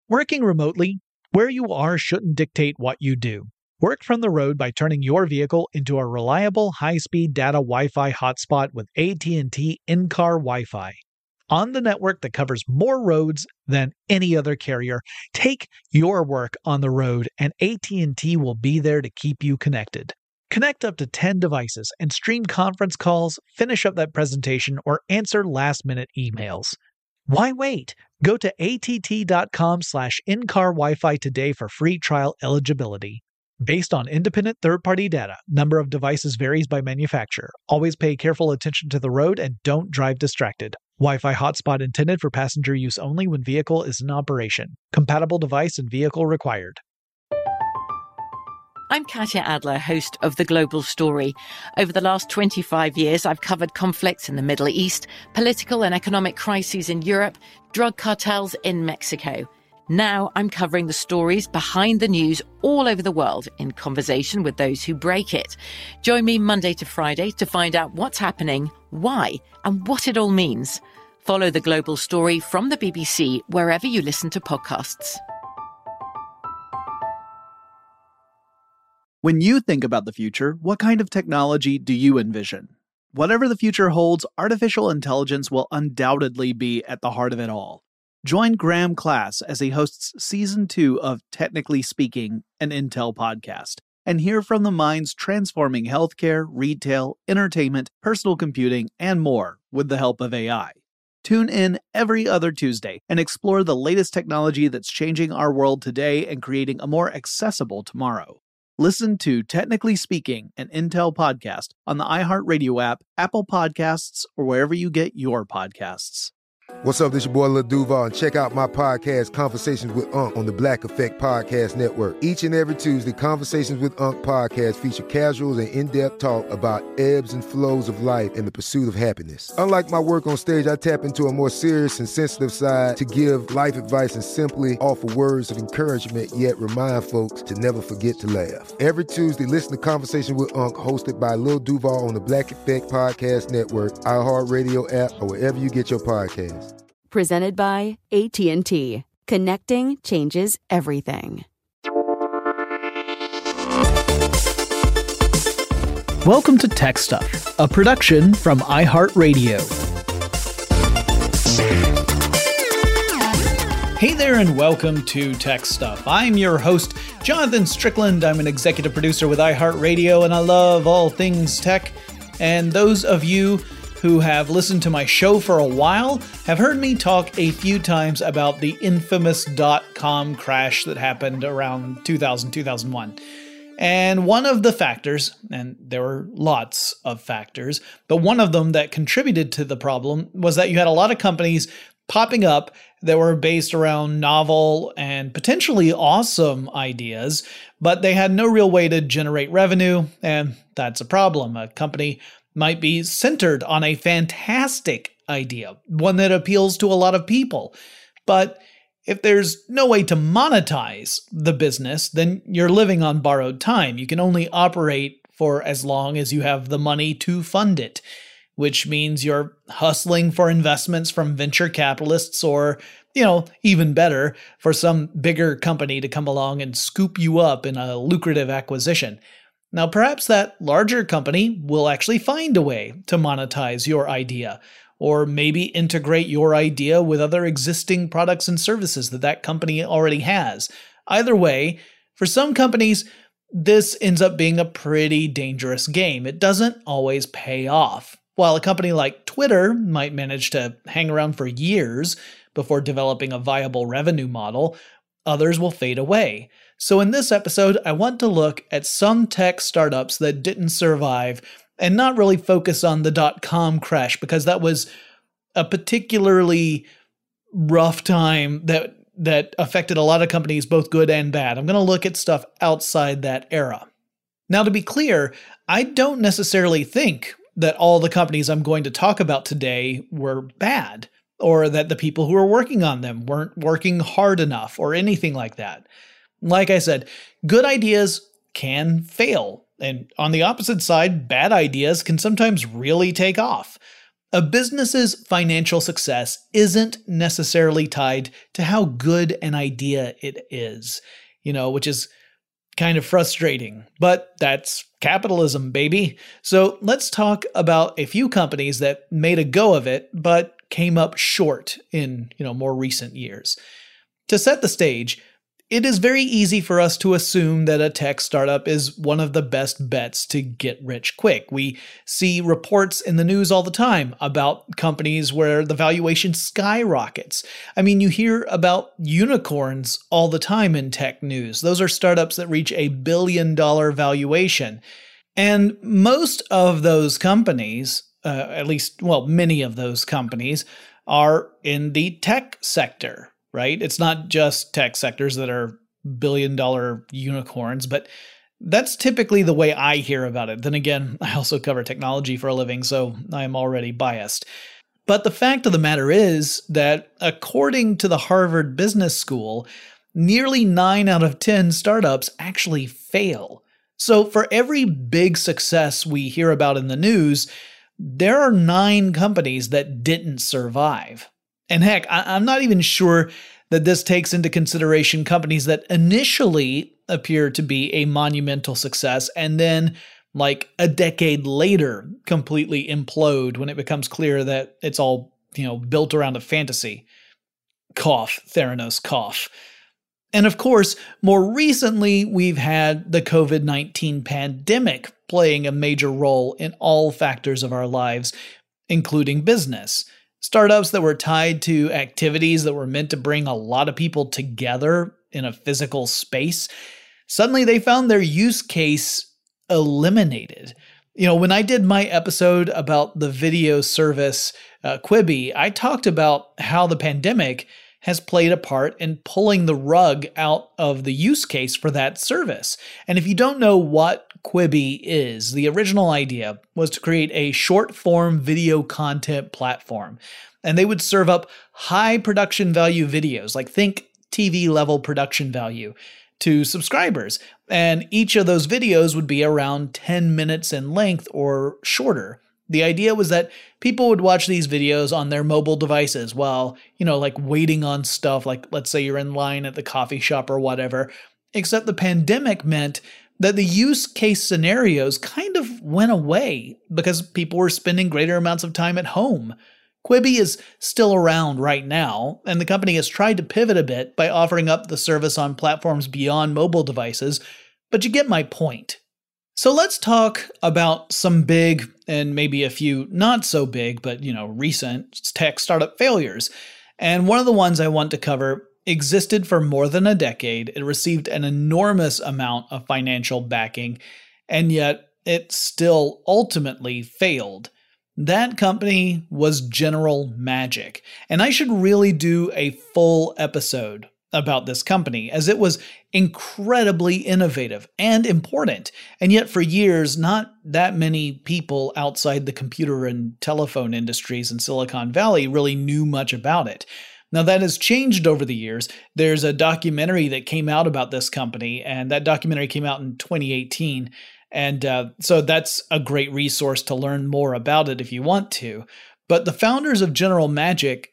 Working remotely, where you are shouldn't dictate what you do. Work from the road by turning your vehicle into a reliable high-speed data Wi-Fi hotspot with AT&T in-car Wi-Fi. On the network that covers more roads than any other carrier, take your work on the road and AT&T will be there to keep you connected. Connect up to 10 devices and stream conference calls, finish up that presentation, or answer last-minute emails. Why wait? Go to att.com/in-car Wi-Fi today for free trial eligibility. Based on independent third-party data, number of devices varies by manufacturer. Always pay careful attention to the road and don't drive distracted. Wi-Fi hotspot intended for passenger use only when vehicle is in operation. Compatible device and vehicle required. I'm Katya Adler, host of The Global Story. Over the last 25 years, I've covered conflicts in the Middle East, political and economic crises in Europe, drug cartels in Mexico. Now I'm covering the stories behind the news all over the world in conversation with those who break it. Join me Monday to Friday to find out what's happening, why, and what it all means. Follow The Global Story from the BBC wherever you listen to podcasts. When you think about the future, what kind of technology do you envision? Whatever the future holds, artificial intelligence will undoubtedly be at the heart of it all. Join Graham Class as he hosts Season 2 of Technically Speaking, an Intel podcast, and hear from the minds transforming healthcare, retail, entertainment, personal computing, and more with the help of AI. Tune in every other Tuesday and explore the latest technology that's changing our world today and creating a more accessible tomorrow. Listen to Technically Speaking, an Intel podcast on the iHeartRadio app, Apple Podcasts, or wherever you get your podcasts. What's up, this your boy Lil Duval, and check out my podcast, Conversations with Unc, on the Black Effect Podcast Network. Each and every Tuesday, Conversations with Unc podcast feature casuals and in-depth talk about ebbs and flows of life and the pursuit of happiness. Unlike my work on stage, I tap into a more serious and sensitive side to give life advice and simply offer words of encouragement, yet remind folks to never forget to laugh. Every Tuesday, listen to Conversation with Unc, hosted by Lil Duval on the Black Effect Podcast Network, iHeartRadio app, or wherever you get your podcasts. Presented by AT&T. Connecting changes everything. Welcome to Tech Stuff, a production from iHeartRadio. Hey there and welcome to Tech Stuff. I'm your host, Jonathan Strickland. I'm an executive producer with iHeartRadio, and I love all things tech. And those of you who have listened to my show for a while have heard me talk a few times about the infamous .com crash that happened around 2000-2001. And one of the factors, and there were lots of factors, but one of them that contributed to the problem was that you had a lot of companies popping up that were based around novel and potentially awesome ideas, but they had no real way to generate revenue, and that's a problem. A company might be centered on a fantastic idea, one that appeals to a lot of people. But if there's no way to monetize the business, then you're living on borrowed time. You can only operate for as long as you have the money to fund it, which means you're hustling for investments from venture capitalists or, even better, for some bigger company to come along and scoop you up in a lucrative acquisition. Now, perhaps that larger company will actually find a way to monetize your idea, or maybe integrate your idea with other existing products and services that company already has. Either way, for some companies, this ends up being a pretty dangerous game. It doesn't always pay off. While a company like Twitter might manage to hang around for years before developing a viable revenue model, others will fade away. So in this episode, I want to look at some tech startups that didn't survive and not really focus on the .com crash, because that was a particularly rough time that affected a lot of companies, both good and bad. I'm going to look at stuff outside that era. Now, to be clear, I don't necessarily think that all the companies I'm going to talk about today were bad, or that the people who were working on them weren't working hard enough, or anything like that. Like I said, good ideas can fail, and on the opposite side, bad ideas can sometimes really take off. A business's financial success isn't necessarily tied to how good an idea it is, which is kind of frustrating, but that's capitalism, baby. So let's talk about a few companies that made a go of it, but came up short in, more recent years. To set the stage, it is very easy for us to assume that a tech startup is one of the best bets to get rich quick. We see reports in the news all the time about companies where the valuation skyrockets. I mean, you hear about unicorns all the time in tech news. Those are startups that reach $1 billion valuation. And most of those companies, many of those companies, are in the tech sector. Right? It's not just tech sectors that are billion-dollar unicorns, but that's typically the way I hear about it. Then again, I also cover technology for a living, so I'm already biased. But the fact of the matter is that according to the Harvard Business School, nearly 9 out of 10 startups actually fail. So for every big success we hear about in the news, there are 9 companies that didn't survive. And heck, I'm not even sure that this takes into consideration companies that initially appear to be a monumental success and then, like a decade later, completely implode when it becomes clear that it's all, built around a fantasy. Cough, Theranos, cough. And of course, more recently, we've had the COVID-19 pandemic playing a major role in all factors of our lives, including business. Startups that were tied to activities that were meant to bring a lot of people together in a physical space, suddenly they found their use case eliminated. When I did my episode about the video service Quibi, I talked about how the pandemic has played a part in pulling the rug out of the use case for that service. And if you don't know what Quibi is, the original idea was to create a short-form video content platform. And they would serve up high production value videos, like think TV level production value, to subscribers. And each of those videos would be around 10 minutes in length or shorter. The idea was that people would watch these videos on their mobile devices while, waiting on stuff, like let's say you're in line at the coffee shop or whatever, except the pandemic meant that the use case scenarios kind of went away because people were spending greater amounts of time at home. Quibi is still around right now, and the company has tried to pivot a bit by offering up the service on platforms beyond mobile devices, but you get my point. So let's talk about some big and maybe a few not so big, but recent tech startup failures. And one of the ones I want to cover existed for more than a decade. It received an enormous amount of financial backing, and yet it still ultimately failed. That company was General Magic, and I should really do a full episode about this company, as it was incredibly innovative and important, and yet for years, not that many people outside the computer and telephone industries in Silicon Valley really knew much about it. Now, that has changed over the years. There's a documentary that came out about this company, and that documentary came out in 2018, and so that's a great resource to learn more about it if you want to. But the founders of General Magic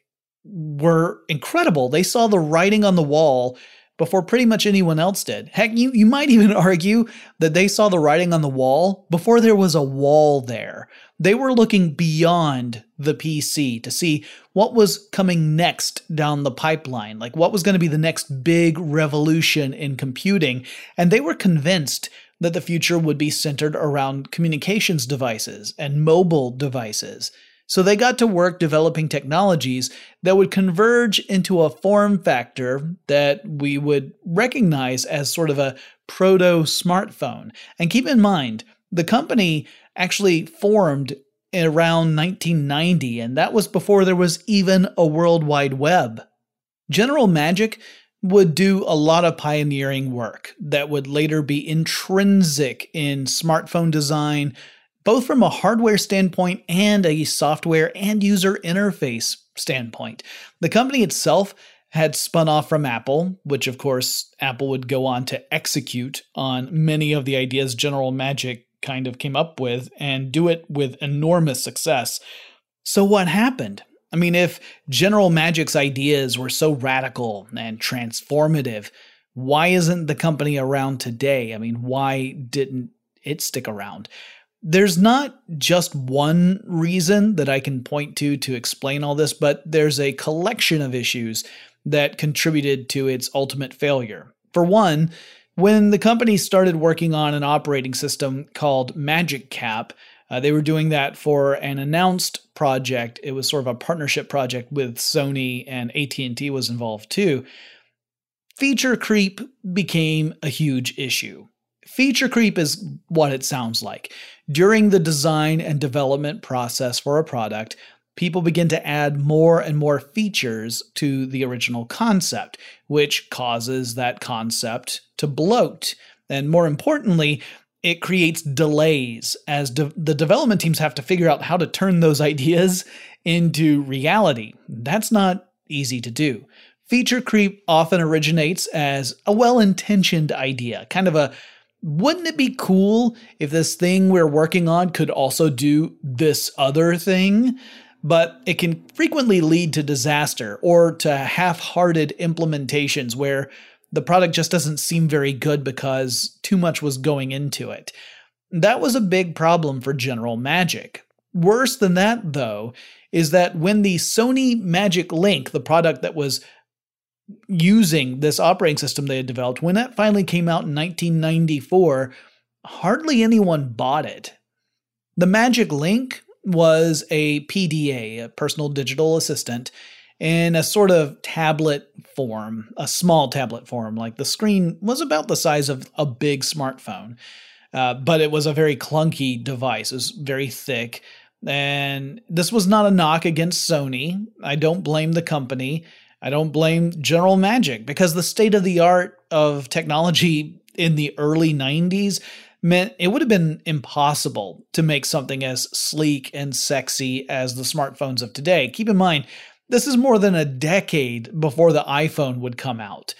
were incredible. They saw the writing on the wall before pretty much anyone else did. Heck, you might even argue that they saw the writing on the wall before there was a wall there. They were looking beyond the PC to see what was coming next down the pipeline, like what was going to be the next big revolution in computing, and they were convinced that the future would be centered around communications devices and mobile devices. So they got to work developing technologies that would converge into a form factor that we would recognize as sort of a proto-smartphone. And keep in mind, the company actually formed around 1990, and that was before there was even a World Wide Web. General Magic would do a lot of pioneering work that would later be intrinsic in smartphone design, both from a hardware standpoint and a software and user interface standpoint. The company itself had spun off from Apple, which of course Apple would go on to execute on many of the ideas General Magic kind of came up with and do it with enormous success. So what happened? I mean, if General Magic's ideas were so radical and transformative, why isn't the company around today? I mean, why didn't it stick around? There's not just one reason that I can point to explain all this, but there's a collection of issues that contributed to its ultimate failure. For one, when the company started working on an operating system called MagicCap, they were doing that for an announced project. It was sort of a partnership project with Sony, and AT&T was involved too. Feature creep became a huge issue. Feature creep is what it sounds like. During the design and development process for a product, people begin to add more and more features to the original concept, which causes that concept to bloat. And more importantly, it creates delays as the development teams have to figure out how to turn those ideas into reality. That's not easy to do. Feature creep often originates as a well-intentioned idea, kind of a, wouldn't it be cool if this thing we're working on could also do this other thing? But it can frequently lead to disaster or to half-hearted implementations where the product just doesn't seem very good because too much was going into it. That was a big problem for General Magic. Worse than that, though, is that when the Sony Magic Link, the product that was using this operating system they had developed, when that finally came out in 1994, hardly anyone bought it. The Magic Link was a PDA, a personal digital assistant, in a sort of tablet form, a small tablet form. Like the screen was about the size of a big smartphone, but it was a very clunky device. It was very thick. And this was not a knock against Sony. I don't blame the company. I don't blame General Magic, because the state of the art of technology in the early 90s meant it would have been impossible to make something as sleek and sexy as the smartphones of today. Keep in mind, this is more than a decade before the iPhone would come out.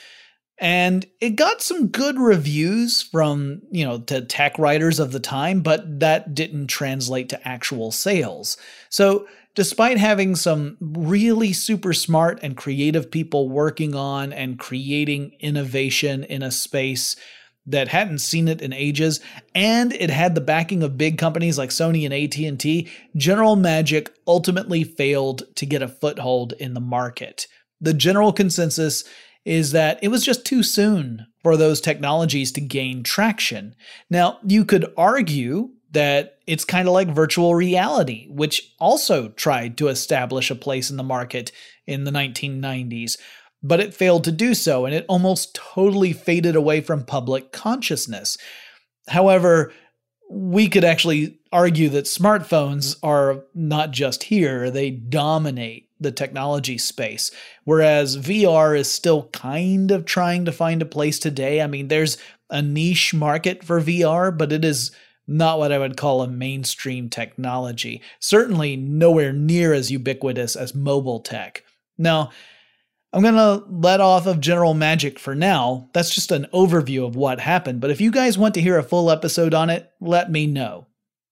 And it got some good reviews from, the tech writers of the time, but that didn't translate to actual sales. So despite having some really super smart and creative people working on and creating innovation in a space that hadn't seen it in ages, and it had the backing of big companies like Sony and AT&T, General Magic ultimately failed to get a foothold in the market. The general consensus is that it was just too soon for those technologies to gain traction. Now, you could argue that it's kind of like virtual reality, which also tried to establish a place in the market in the 1990s. But it failed to do so, and it almost totally faded away from public consciousness. However, we could actually argue that smartphones are not just here, they dominate the technology space, whereas VR is still kind of trying to find a place today. I mean, there's a niche market for VR, but it is not what I would call a mainstream technology. Certainly nowhere near as ubiquitous as mobile tech. Now, I'm going to let off of General Magic for now. That's just an overview of what happened, but if you guys want to hear a full episode on it, let me know.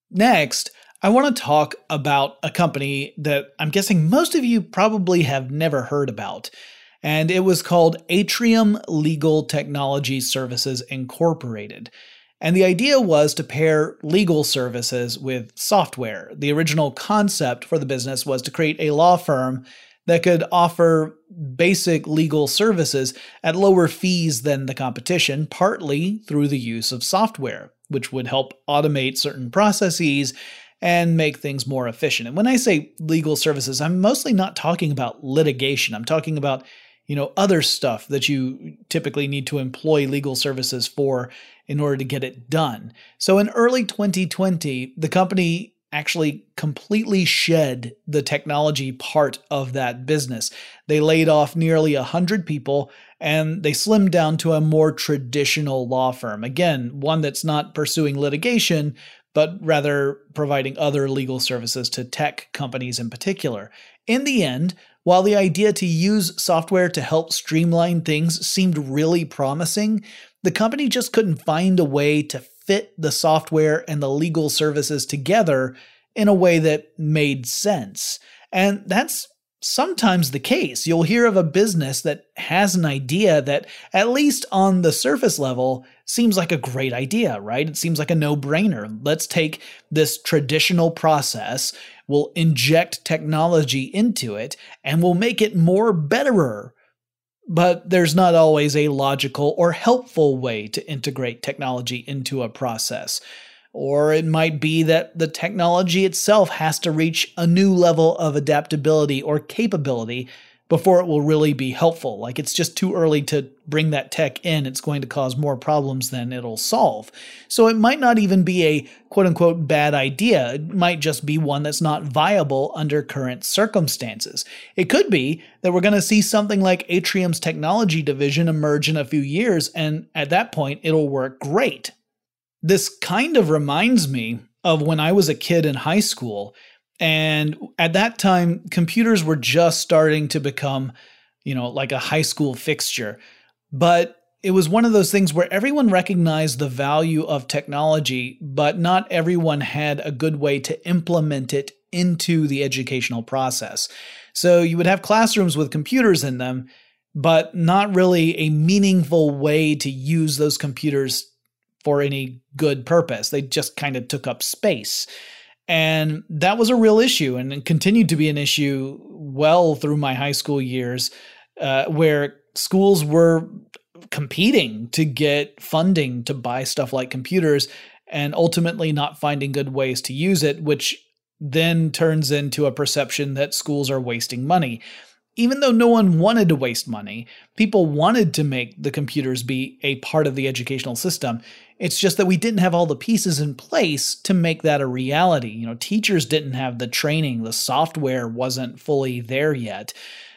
Next, I want to talk about a company that I'm guessing most of you probably have never heard about, and it was called Atrium Legal Technology Services Incorporated. And the idea was to pair legal services with software. The original concept for the business was to create a law firm that could offer basic legal services at lower fees than the competition, partly through the use of software, which would help automate certain processes and make things more efficient. And when I say legal services, I'm mostly not talking about litigation. I'm talking about, other stuff that you typically need to employ legal services for in order to get it done. So in early 2020, the company actually completely shed the technology part of that business. They laid off nearly 100 people, and they slimmed down to a more traditional law firm. Again, one that's not pursuing litigation, but rather providing other legal services to tech companies in particular. In the end, while the idea to use software to help streamline things seemed really promising, the company just couldn't find a way to fit the software and the legal services together in a way that made sense. And that's sometimes the case. You'll hear of a business that has an idea that, at least on the surface level, seems like a great idea, right? It seems like a no-brainer. Let's take this traditional process, we'll inject technology into it, and we'll make it more betterer. But there's not always a logical or helpful way to integrate technology into a process. Or it might be that the technology itself has to reach a new level of adaptability or capability before it will really be helpful. Like, it's just too early to bring that tech in. It's going to cause more problems than it'll solve. So it might not even be a quote-unquote bad idea. It might just be one that's not viable under current circumstances. It could be that we're going to see something like Atrium's technology division emerge in a few years, and at that point, it'll work great. This kind of reminds me of when I was a kid in high school. And at that time, computers were just starting to become, like a high school fixture. But it was one of those things where everyone recognized the value of technology, but not everyone had a good way to implement it into the educational process. So you would have classrooms with computers in them, but not really a meaningful way to use those computers for any good purpose. They just kind of took up space. And that was a real issue, and it continued to be an issue well through my high school years, where schools were competing to get funding to buy stuff like computers and ultimately not finding good ways to use it, which then turns into a perception that schools are wasting money. Even though no one wanted to waste money, people wanted to make the computers be a part of the educational system. It's just that we didn't have all the pieces in place to make that a reality. Teachers didn't have the training, the software wasn't fully there yet.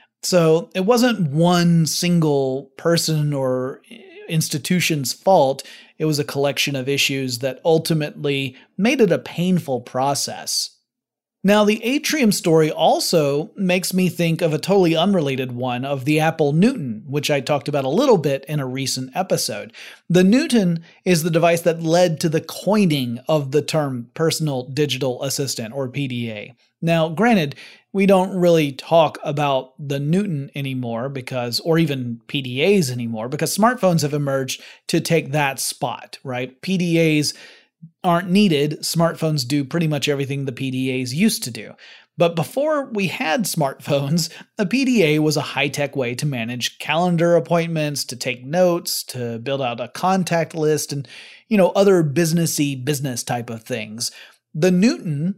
So it wasn't one single person or institution's fault. It was a collection of issues that ultimately made it a painful process. Now, the Atrium story also makes me think of a totally unrelated one of the Apple Newton, which I talked about a little bit in a recent episode. The Newton is the device that led to the coining of the term Personal Digital Assistant, or PDA. Now, granted, we don't really talk about the Newton anymore or even PDAs anymore, because smartphones have emerged to take that spot, right? PDAs aren't needed. Smartphones do pretty much everything the PDAs used to do. But before we had smartphones, a PDA was a high-tech way to manage calendar appointments, to take notes, to build out a contact list, and, other business type of things. The Newton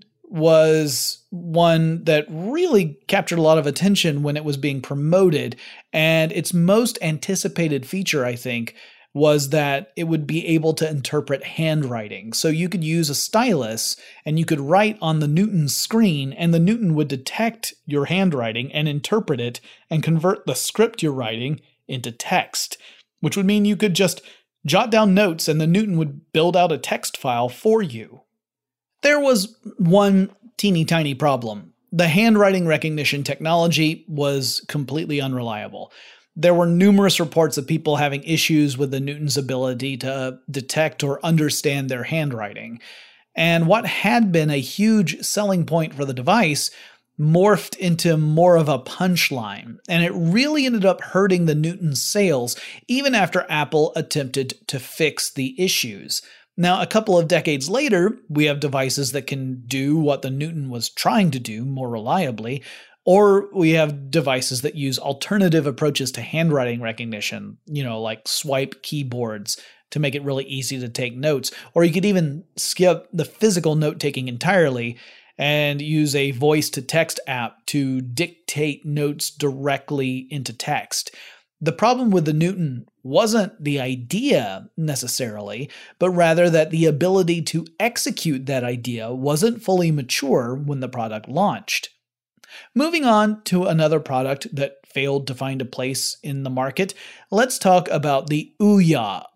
was one that really captured a lot of attention when it was being promoted, and its most anticipated feature, I think, was that it would be able to interpret handwriting. So you could use a stylus and you could write on the Newton screen, and the Newton would detect your handwriting and interpret it and convert the script you're writing into text, which would mean you could just jot down notes and the Newton would build out a text file for you. There was one teeny tiny problem. The handwriting recognition technology was completely unreliable. There were numerous reports of people having issues with the Newton's ability to detect or understand their handwriting. And what had been a huge selling point for the device morphed into more of a punchline, and it really ended up hurting the Newton's sales, even after Apple attempted to fix the issues. Now, a couple of decades later, we have devices that can do what the Newton was trying to do more reliably, or we have devices that use alternative approaches to handwriting recognition, like swipe keyboards to make it really easy to take notes. Or you could even skip the physical note-taking entirely and use a voice-to-text app to dictate notes directly into text. The problem with the Newton wasn't the idea necessarily, but rather that the ability to execute that idea wasn't fully mature when the product launched. Moving on to another product that failed to find a place in the market, let's talk about the Ouya,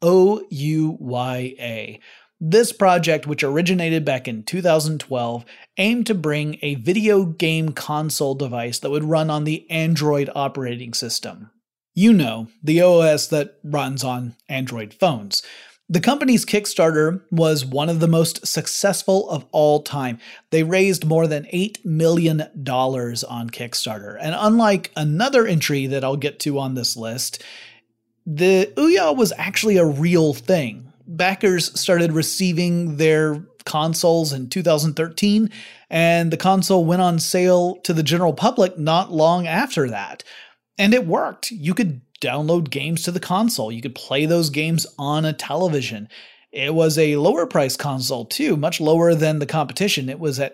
O-U-Y-A. This project, which originated back in 2012, aimed to bring a video game console device that would run on the Android operating system. The OS that runs on Android phones. The company's Kickstarter was one of the most successful of all time. They raised more than $8 million on Kickstarter. And unlike another entry that I'll get to on this list, the Ouya was actually a real thing. Backers started receiving their consoles in 2013, and the console went on sale to the general public not long after that. And it worked. You could download games to the console. You could play those games on a television. It was a lower price console too, much lower than the competition. It was at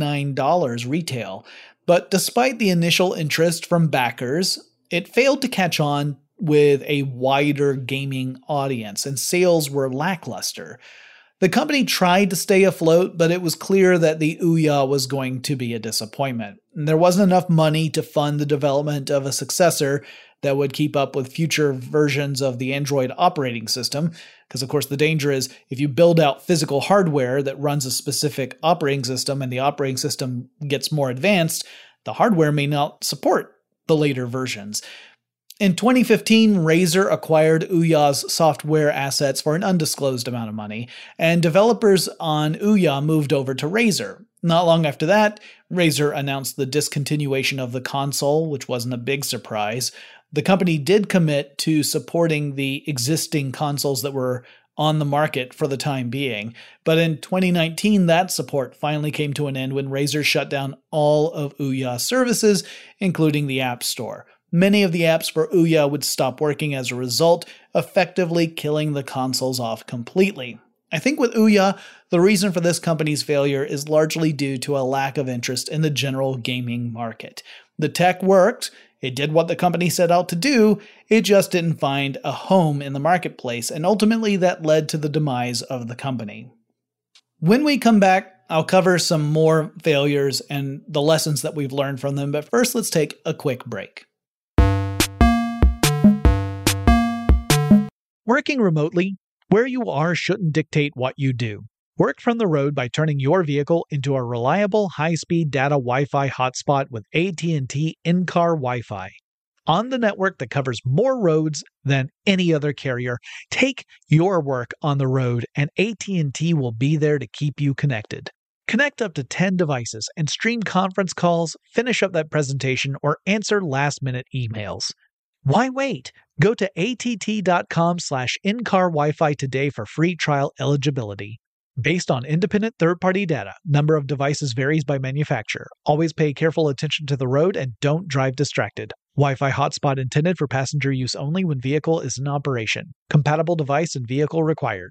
$99 retail. But despite the initial interest from backers, it failed to catch on with a wider gaming audience, and sales were lackluster. The company tried to stay afloat, but it was clear that the Ouya was going to be a disappointment. And there wasn't enough money to fund the development of a successor that would keep up with future versions of the Android operating system. Because, of course, the danger is if you build out physical hardware that runs a specific operating system and the operating system gets more advanced, the hardware may not support the later versions. In 2015, Razer acquired Ouya's software assets for an undisclosed amount of money, and developers on Ouya moved over to Razer. Not long after that, Razer announced the discontinuation of the console, which wasn't a big surprise. The company did commit to supporting the existing consoles that were on the market for the time being, but in 2019, that support finally came to an end when Razer shut down all of Ouya services, including the App Store. Many of the apps for Ouya would stop working as a result, effectively killing the consoles off completely. I think with Ouya, the reason for this company's failure is largely due to a lack of interest in the general gaming market. The tech worked, it did what the company set out to do, it just didn't find a home in the marketplace, and ultimately that led to the demise of the company. When we come back, I'll cover some more failures and the lessons that we've learned from them, but first let's take a quick break. Working remotely, where you are shouldn't dictate what you do. Work from the road by turning your vehicle into a reliable high-speed data Wi-Fi hotspot with AT&T in-car Wi-Fi. On the network that covers more roads than any other carrier, take your work on the road and AT&T will be there to keep you connected. Connect up to 10 devices and stream conference calls, finish up that presentation, or answer last-minute emails. Why wait? Go to att.com/in-car Wi-Fi today for free trial eligibility. Based on independent third-party data, number of devices varies by manufacturer. Always pay careful attention to the road and don't drive distracted. Wi-Fi hotspot intended for passenger use only when vehicle is in operation. Compatible device and vehicle required.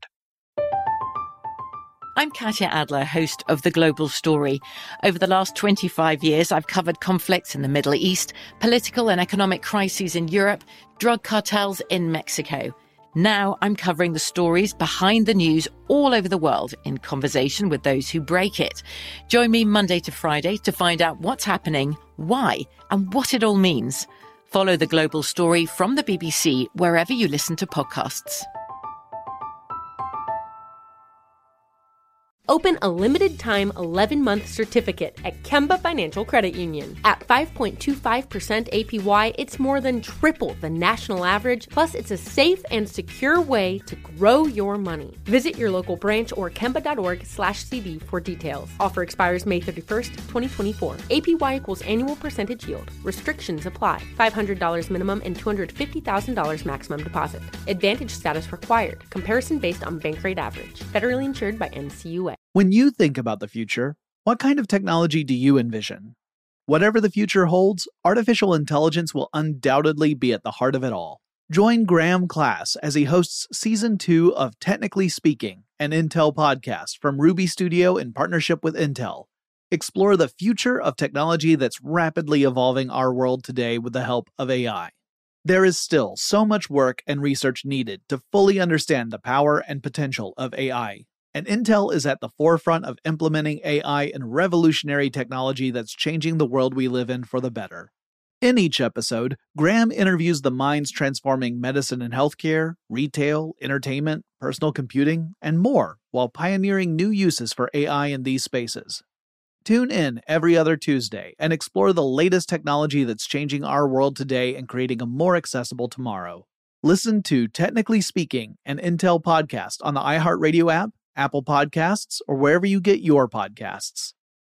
I'm Katya Adler, host of The Global Story. Over the last 25 years, I've covered conflicts in the Middle East, political and economic crises in Europe, drug cartels in Mexico. Now I'm covering the stories behind the news all over the world in conversation with those who break it. Join me Monday to Friday to find out what's happening, why, and what it all means. Follow The Global Story from the BBC wherever you listen to podcasts. Open a limited-time 11-month certificate at Kemba Financial Credit Union. At 5.25% APY, it's more than triple the national average, plus it's a safe and secure way to grow your money. Visit your local branch or kemba.org/cb for details. Offer expires May 31st, 2024. APY equals annual percentage yield. Restrictions apply. $500 minimum and $250,000 maximum deposit. Advantage status required. Comparison based on bank rate average. Federally insured by NCUA. When you think about the future, what kind of technology do you envision? Whatever the future holds, artificial intelligence will undoubtedly be at the heart of it all. Join Graham Class as he hosts Season 2 of Technically Speaking, an Intel podcast from Ruby Studio in partnership with Intel. Explore the future of technology that's rapidly evolving our world today with the help of AI. There is still so much work and research needed to fully understand the power and potential of AI. And Intel is at the forefront of implementing AI in revolutionary technology that's changing the world we live in for the better. In each episode, Graham interviews the minds transforming medicine and healthcare, retail, entertainment, personal computing, and more, while pioneering new uses for AI in these spaces. Tune in every other Tuesday and explore the latest technology that's changing our world today and creating a more accessible tomorrow. Listen to Technically Speaking, an Intel podcast on the iHeartRadio app, Apple Podcasts, or wherever you get your podcasts.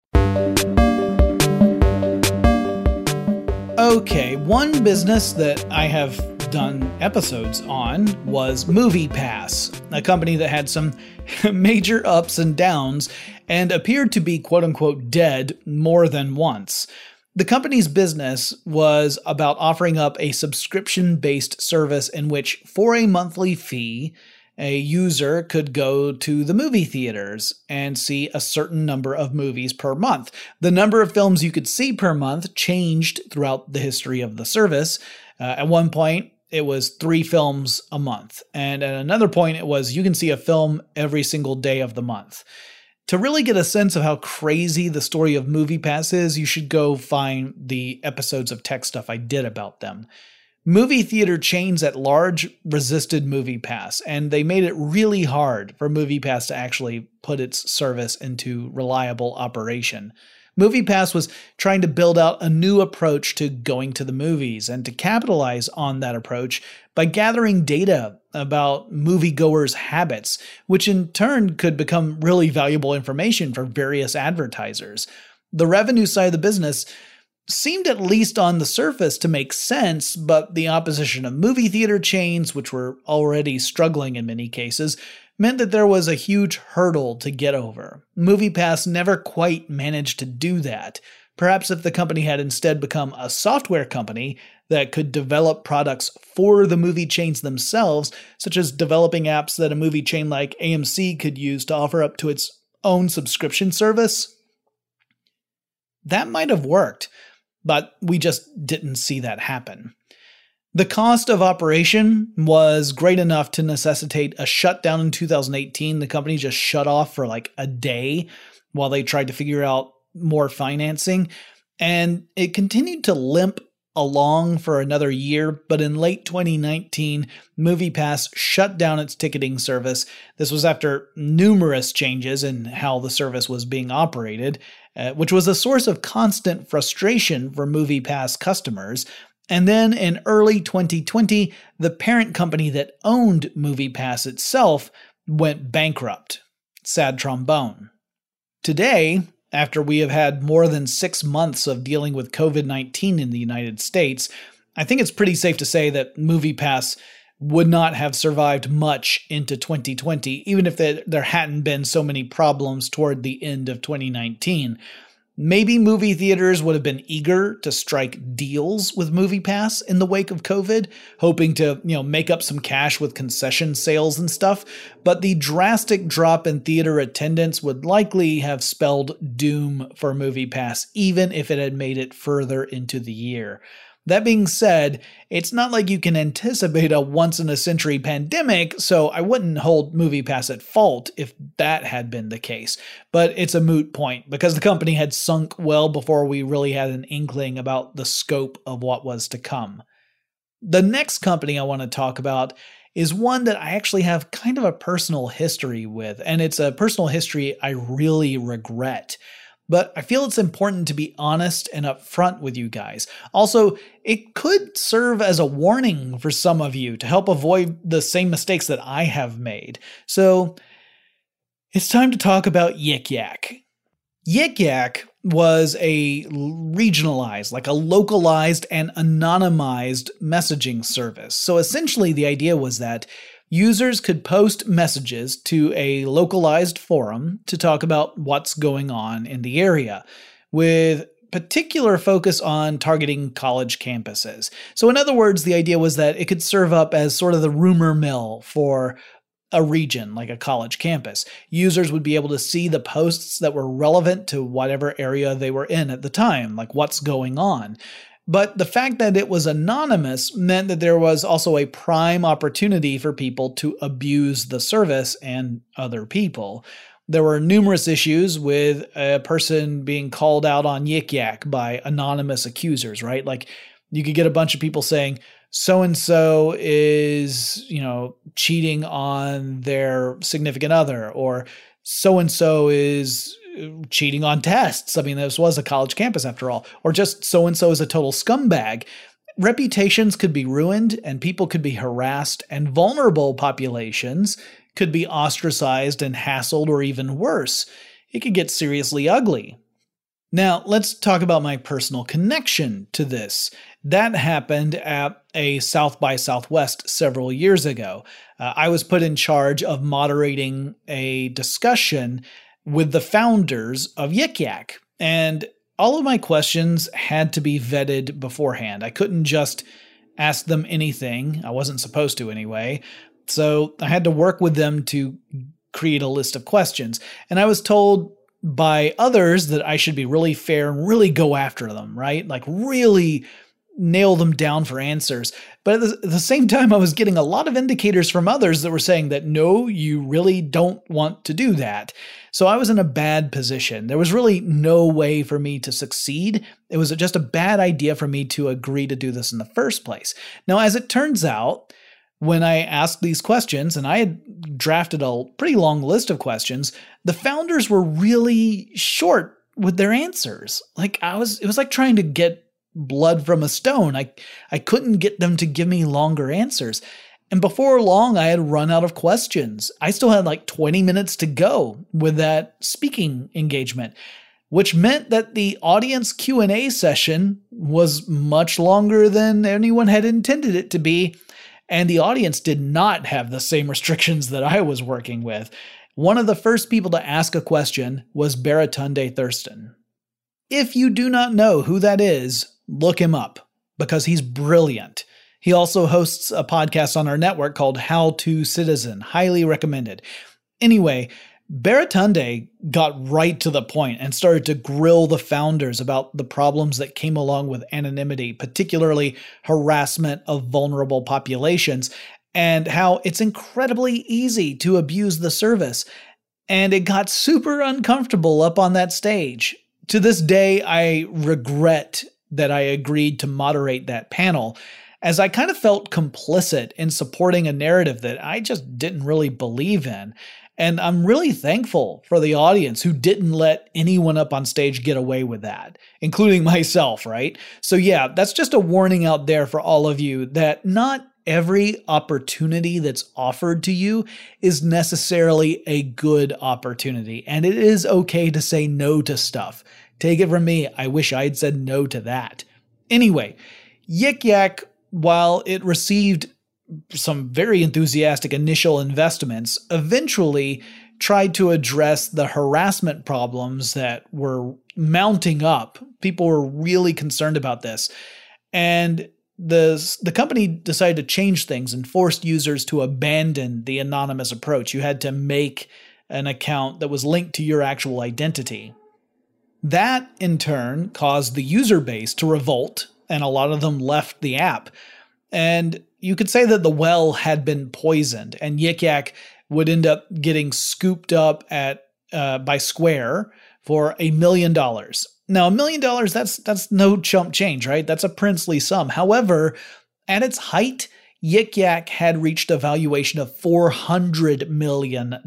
Okay, one business that I have done episodes on was MoviePass, a company that had some major ups and downs and appeared to be quote-unquote dead more than once. The company's business was about offering up a subscription-based service in which, for a monthly fee, a user could go to the movie theaters and see a certain number of movies per month. The number of films you could see per month changed throughout the history of the service. At one point, it was 3 films a month. And at another point, it was you can see a film every single day of the month. To really get a sense of how crazy the story of MoviePass is, you should go find the episodes of Tech Stuff I did about them. Movie theater chains at large resisted MoviePass, and they made it really hard for MoviePass to actually put its service into reliable operation. MoviePass was trying to build out a new approach to going to the movies and to capitalize on that approach by gathering data about moviegoers' habits, which in turn could become really valuable information for various advertisers. The revenue side of the business seemed, at least on the surface, to make sense, but the opposition of movie theater chains, which were already struggling in many cases, meant that there was a huge hurdle to get over. MoviePass never quite managed to do that. Perhaps if the company had instead become a software company that could develop products for the movie chains themselves, such as developing apps that a movie chain like AMC could use to offer up to its own subscription service, that might have worked. But we just didn't see that happen. The cost of operation was great enough to necessitate a shutdown in 2018. The company just shut off for like a day while they tried to figure out more financing. And it continued to limp along for another year, but in late 2019, MoviePass shut down its ticketing service. This was after numerous changes in how the service was being operated, which was a source of constant frustration for MoviePass customers. And then in early 2020, the parent company that owned MoviePass itself went bankrupt. Sad trombone. Today, after we have had more than 6 months of dealing with COVID-19 in the United States, I think it's pretty safe to say that MoviePass would not have survived much into 2020, even if there hadn't been so many problems toward the end of 2019. Maybe movie theaters would have been eager to strike deals with MoviePass in the wake of COVID, hoping to, make up some cash with concession sales and stuff, but the drastic drop in theater attendance would likely have spelled doom for MoviePass, even if it had made it further into the year. That being said, it's not like you can anticipate a once-in-a-century pandemic, so I wouldn't hold MoviePass at fault if that had been the case. But it's a moot point, because the company had sunk well before we really had an inkling about the scope of what was to come. The next company I want to talk about is one that I actually have kind of a personal history with, and it's a personal history I really regret. But I feel it's important to be honest and upfront with you guys. Also, it could serve as a warning for some of you to help avoid the same mistakes that I have made. So, it's time to talk about Yik Yak. Yik Yak was a regionalized, like a localized and anonymized messaging service. So essentially the idea was that users could post messages to a localized forum to talk about what's going on in the area, with particular focus on targeting college campuses. So in other words, the idea was that it could serve up as sort of the rumor mill for a region, like a college campus. Users would be able to see the posts that were relevant to whatever area they were in at the time, like what's going on. But the fact that it was anonymous meant that there was also a prime opportunity for people to abuse the service and other people. There were numerous issues with a person being called out on Yik Yak by anonymous accusers, right? Like you could get a bunch of people saying, so-and-so is, cheating on their significant other, or so-and-so is cheating on tests. I mean, this was a college campus after all. Or just so-and-so is a total scumbag. reputations could be ruined and people could be harassed and vulnerable populations could be ostracized and hassled or even worse. It could get seriously ugly. Now, let's talk about my personal connection to this. That happened at a South by Southwest several years ago. I was put in charge of moderating a discussion with the founders of Yik Yak, and all of my questions had to be vetted beforehand. I couldn't just ask them anything. I wasn't supposed to anyway. So I had to work with them to create a list of questions. And I was told by others that I should be really fair and really go after them, right? Like really nail them down for answers. But at the same time, I was getting a lot of indicators from others that were saying that, no, you really don't want to do that. So I was in a bad position. There was really no way for me to succeed. It was just a bad idea for me to agree to do this in the first place. Now, as it turns out, when I asked these questions, and I had drafted a pretty long list of questions, the founders were really short with their answers. It was like trying to get blood from a stone. I couldn't get them to give me longer answers. And before long, I had run out of questions. I still had like 20 minutes to go with that speaking engagement, which meant that the audience Q&A session was much longer than anyone had intended it to be. And the audience did not have the same restrictions that I was working with. One of the first people to ask a question was Baratunde Thurston. If you do not know who that is, look him up, because he's brilliant. He also hosts a podcast on our network called How to Citizen. Highly recommended. Anyway, Baratunde got right to the point and started to grill the founders about the problems that came along with anonymity, particularly harassment of vulnerable populations, and how it's incredibly easy to abuse the service. And it got super uncomfortable up on that stage. To this day, I regret that I agreed to moderate that panel, as I kind of felt complicit in supporting a narrative that I just didn't really believe in. And I'm really thankful for the audience who didn't let anyone up on stage get away with that, including myself, right? So yeah, that's just a warning out there for all of you that not every opportunity that's offered to you is necessarily a good opportunity. And it is okay to say no to stuff. Take it from me, I wish I'd said no to that. Anyway, Yik Yak, while it received some very enthusiastic initial investments, eventually tried to address the harassment problems that were mounting up. People were really concerned about this. And the company decided to change things and forced users to abandon the anonymous approach. You had to make an account that was linked to your actual identity. That, in turn, caused the user base to revolt, and a lot of them left the app. And you could say that the well had been poisoned, and Yik Yak would end up getting scooped up by Square for $1 million. Now, $1 million, that's no chump change, right? That's a princely sum. However, at its height, Yik Yak had reached a valuation of $400 million.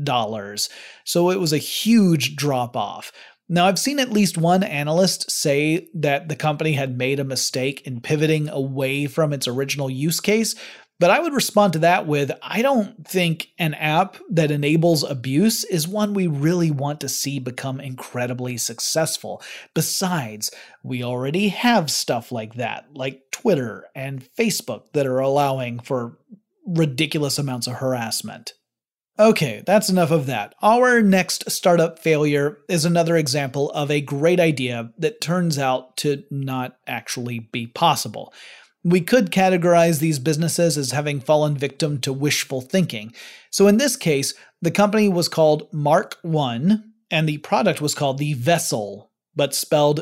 So it was a huge drop-off. Now, I've seen at least one analyst say that the company had made a mistake in pivoting away from its original use case, but I would respond to that with, I don't think an app that enables abuse is one we really want to see become incredibly successful. Besides, we already have stuff like that, like Twitter and Facebook, that are allowing for ridiculous amounts of harassment. Okay, that's enough of that. Our next startup failure is another example of a great idea that turns out to not actually be possible. We could categorize these businesses as having fallen victim to wishful thinking. So in this case, the company was called Mark One, and the product was called the Vessel, but spelled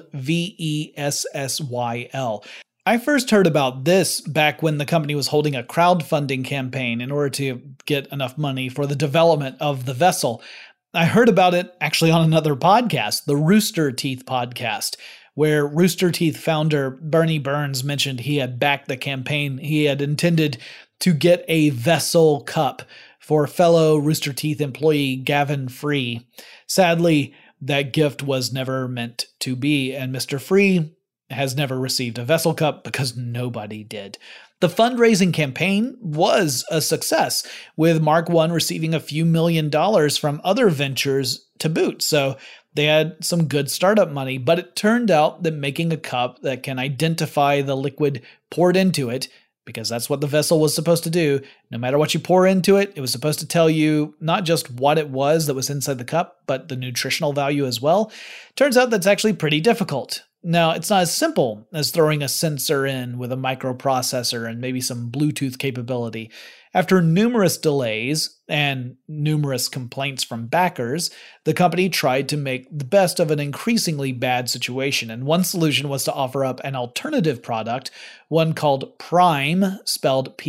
Vesssyl. I first heard about this back when the company was holding a crowdfunding campaign in order to get enough money for the development of the Vessel. I heard about it actually on another podcast, the Rooster Teeth podcast, where Rooster Teeth founder Bernie Burns mentioned he had backed the campaign. He had intended to get a Vessel cup for fellow Rooster Teeth employee Gavin Free. Sadly, that gift was never meant to be, and Mr. Free has never received a Vessel Cup because nobody did. The fundraising campaign was a success, with Mark I receiving a few $1 million from other ventures to boot. So they had some good startup money, but it turned out that making a cup that can identify the liquid poured into it, because that's what the vessel was supposed to do, no matter what you pour into it, it was supposed to tell you not just what it was that was inside the cup, but the nutritional value as well. Turns out that's actually pretty difficult. Now, it's not as simple as throwing a sensor in with a microprocessor and maybe some Bluetooth capability. After numerous delays and numerous complaints from backers, the company tried to make the best of an increasingly bad situation, and one solution was to offer up an alternative product, one called Pryme, spelled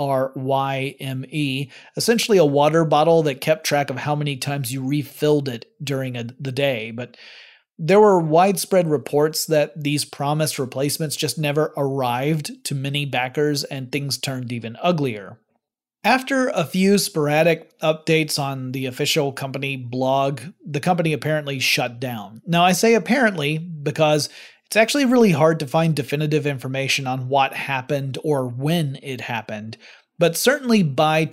Pryme, essentially a water bottle that kept track of how many times you refilled it during the day. But there were widespread reports that these promised replacements just never arrived to many backers, and things turned even uglier. After a few sporadic updates on the official company blog, the company apparently shut down. Now, I say apparently because it's actually really hard to find definitive information on what happened or when it happened, but certainly by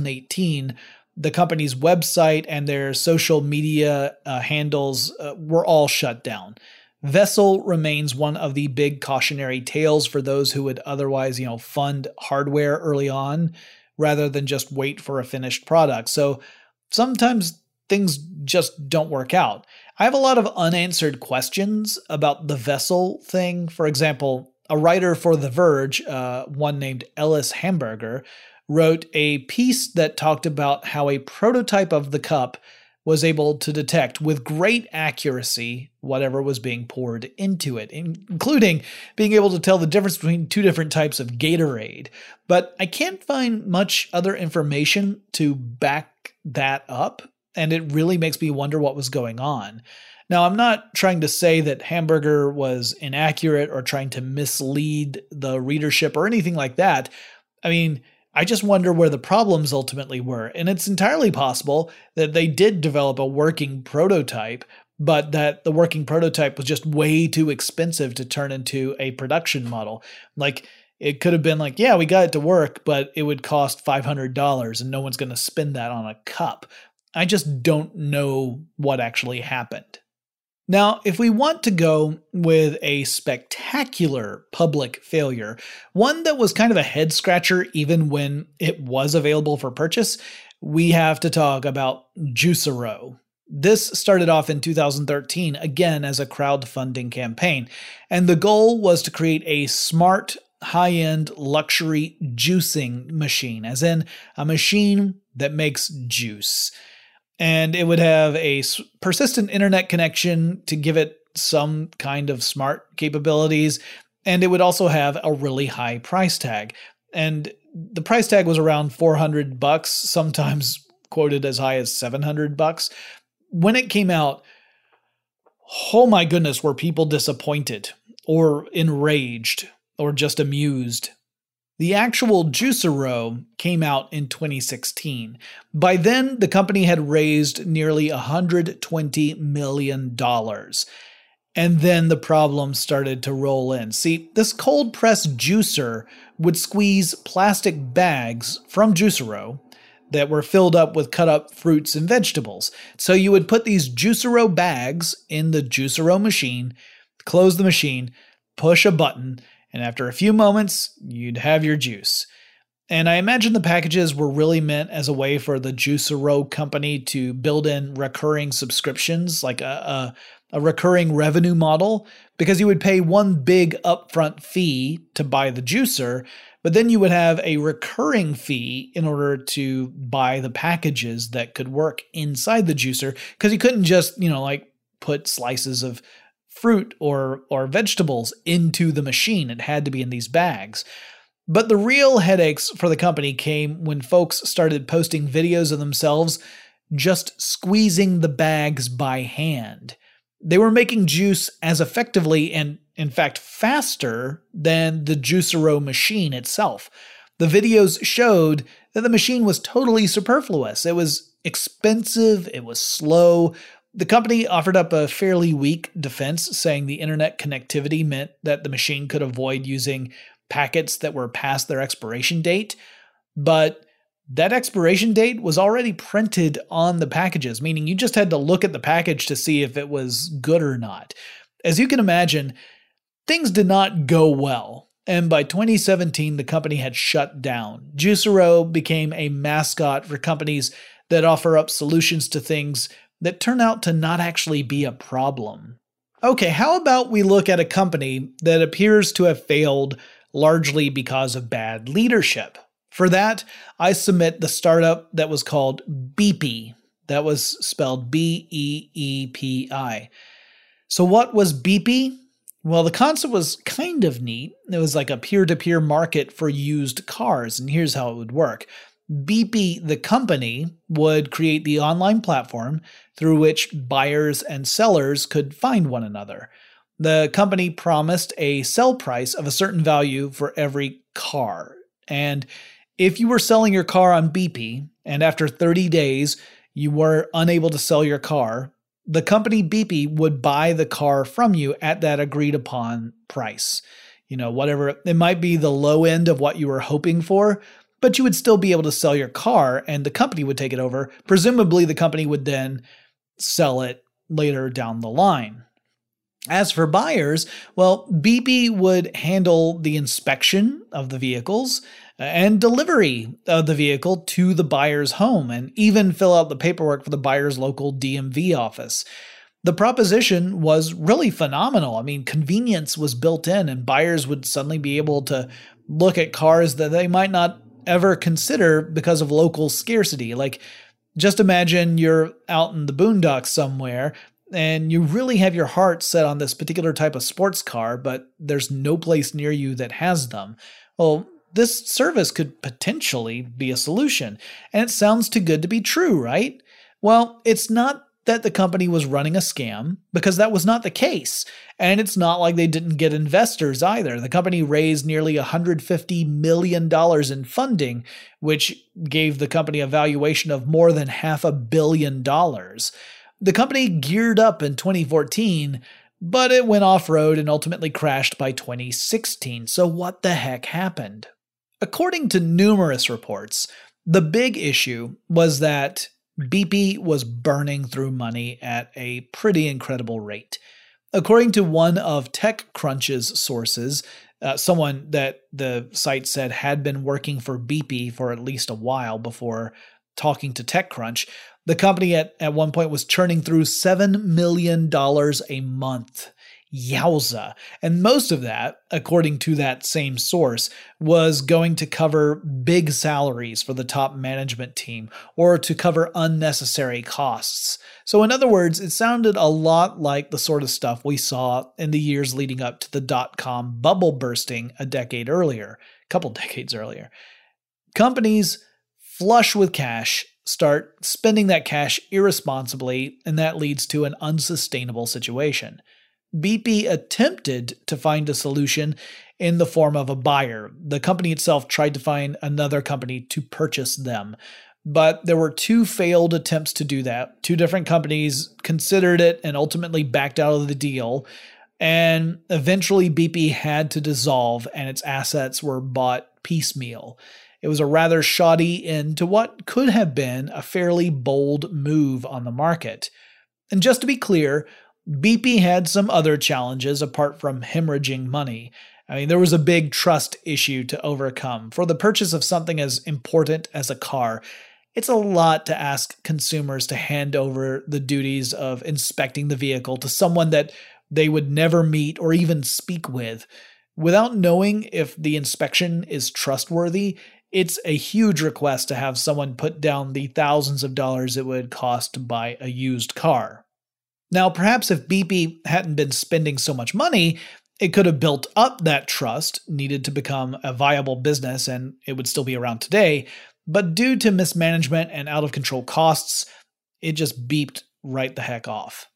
2018, the company's website and their social media handles were all shut down. Vessel remains one of the big cautionary tales for those who would otherwise, fund hardware early on rather than just wait for a finished product. So sometimes things just don't work out. I have a lot of unanswered questions about the Vessel thing. For example, a writer for The Verge, one named Ellis Hamburger, wrote a piece that talked about how a prototype of the cup was able to detect with great accuracy whatever was being poured into it, including being able to tell the difference between two different types of Gatorade. But I can't find much other information to back that up, and it really makes me wonder what was going on. Now, I'm not trying to say that Hamburger was inaccurate or trying to mislead the readership or anything like that. I mean, I just wonder where the problems ultimately were, and it's entirely possible that they did develop a working prototype, but that the working prototype was just way too expensive to turn into a production model. Like, it could have been like, yeah, we got it to work, but it would cost $500 and no one's going to spend that on a cup. I just don't know what actually happened. Now, if we want to go with a spectacular public failure, one that was kind of a head-scratcher even when it was available for purchase, we have to talk about Juicero. This started off in 2013, again as a crowdfunding campaign, and the goal was to create a smart, high-end luxury juicing machine, as in a machine that makes juice. And it would have a persistent internet connection to give it some kind of smart capabilities. And it would also have a really high price tag. And the price tag was around $400, sometimes quoted as high as $700. When it came out, oh my goodness, were people disappointed or enraged or just amused. The actual Juicero came out in 2016. By then, the company had raised nearly $120 million. And then the problems started to roll in. See, this cold-pressed juicer would squeeze plastic bags from Juicero that were filled up with cut-up fruits and vegetables. So you would put these Juicero bags in the Juicero machine, close the machine, push a button, and after a few moments, you'd have your juice. And I imagine the packages were really meant as a way for the Juicero company to build in recurring subscriptions, like a recurring revenue model, because you would pay one big upfront fee to buy the juicer, but then you would have a recurring fee in order to buy the packages that could work inside the juicer, because you couldn't just, put slices of fruit or vegetables into the machine. It had to be in these bags. But the real headaches for the company came when folks started posting videos of themselves just squeezing the bags by hand. They were making juice as effectively and, in fact, faster than the Juicero machine itself. The videos showed that the machine was totally superfluous. It was expensive, it was slow. The company offered up a fairly weak defense, saying the internet connectivity meant that the machine could avoid using packets that were past their expiration date. But that expiration date was already printed on the packages, meaning you just had to look at the package to see if it was good or not. As you can imagine, things did not go well. And by 2017, the company had shut down. Juicero became a mascot for companies that offer up solutions to things that turn out to not actually be a problem. Okay, how about we look at a company that appears to have failed largely because of bad leadership? For that, I submit the startup that was called Beepy. That was spelled B-E-E-P-I. So what was Beepy? Well, the concept was kind of neat. It was like a peer-to-peer market for used cars, and here's how it would work. Beepy, the company, would create the online platform through which buyers and sellers could find one another. The company promised a sell price of a certain value for every car. And if you were selling your car on Beepy, and after 30 days you were unable to sell your car, the company Beepy would buy the car from you at that agreed upon price. Whatever, it might be the low end of what you were hoping for, but you would still be able to sell your car and the company would take it over. Presumably the company would then sell it later down the line. As for buyers, well, Beepy would handle the inspection of the vehicles and delivery of the vehicle to the buyer's home, and even fill out the paperwork for the buyer's local DMV office. The proposition was really phenomenal. I mean, convenience was built in, and buyers would suddenly be able to look at cars that they might not ever consider because of local scarcity. Like, just imagine you're out in the boondocks somewhere, and you really have your heart set on this particular type of sports car, but there's no place near you that has them. Well, this service could potentially be a solution, and it sounds too good to be true, right? Well, it's not that the company was running a scam, because that was not the case, and it's not like they didn't get investors either. The company raised nearly $150 million in funding, which gave the company a valuation of more than $500 million. The company geared up in 2014, but it went off-road and ultimately crashed by 2016. So what the heck happened? According to numerous reports, the big issue was that Beepy was burning through money at a pretty incredible rate. According to one of TechCrunch's sources, someone that the site said had been working for Beepy for at least a while before talking to TechCrunch, the company at one point was churning through $7 million a month. Yowza. And most of that, according to that same source, was going to cover big salaries for the top management team or to cover unnecessary costs. So in other words, it sounded a lot like the sort of stuff we saw in the years leading up to the dot-com bubble bursting a couple decades earlier. Companies flush with cash start spending that cash irresponsibly, and that leads to an unsustainable situation. Beepy attempted to find a solution in the form of a buyer. The company itself tried to find another company to purchase them, but there were two failed attempts to do that. Two different companies considered it and ultimately backed out of the deal, and eventually Beepy had to dissolve and its assets were bought piecemeal. It was a rather shoddy end to what could have been a fairly bold move on the market. And just to be clear, Beepy had some other challenges apart from hemorrhaging money. I mean, there was a big trust issue to overcome. For the purchase of something as important as a car, it's a lot to ask consumers to hand over the duties of inspecting the vehicle to someone that they would never meet or even speak with. Without knowing if the inspection is trustworthy, it's a huge request to have someone put down the thousands of dollars it would cost to buy a used car. Now, perhaps if Beepy hadn't been spending so much money, it could have built up that trust needed to become a viable business and it would still be around today. But due to mismanagement and out-of-control costs, it just beeped right the heck off.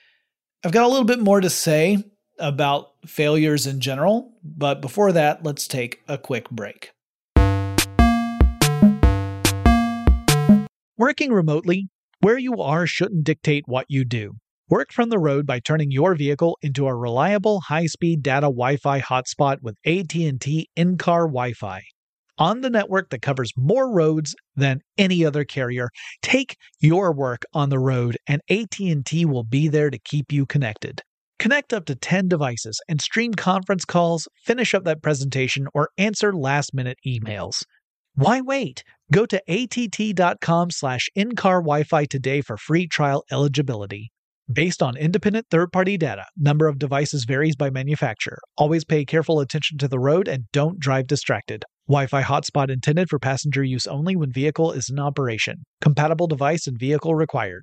I've got a little bit more to say about failures in general, but before that, let's take a quick break. Working remotely Where you are shouldn't dictate what you do. Work from the road by turning your vehicle into a reliable high-speed data Wi-Fi hotspot with AT&T in-car Wi-Fi. On the network that covers more roads than any other carrier, take your work on the road and AT&T will be there to keep you connected. Connect up to 10 devices and stream conference calls, finish up that presentation, or answer last-minute emails. Why wait? Go to att.com/in-car Wi-Fi today for free trial eligibility. Based on independent third-party data, number of devices varies by manufacturer. Always pay careful attention to the road and don't drive distracted. Wi-Fi hotspot intended for passenger use only when vehicle is in operation. Compatible device and vehicle required.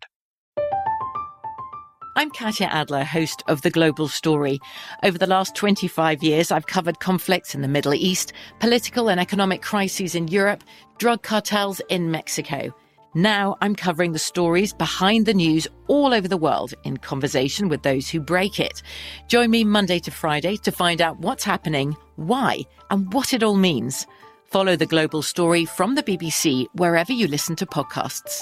I'm Katya Adler, host of The Global Story. Over the last 25 years, I've covered conflicts in the Middle East, political and economic crises in Europe, drug cartels in Mexico. Now I'm covering the stories behind the news all over the world in conversation with those who break it. Join me Monday to Friday to find out what's happening, why, and what it all means. Follow The Global Story from the BBC wherever you listen to podcasts.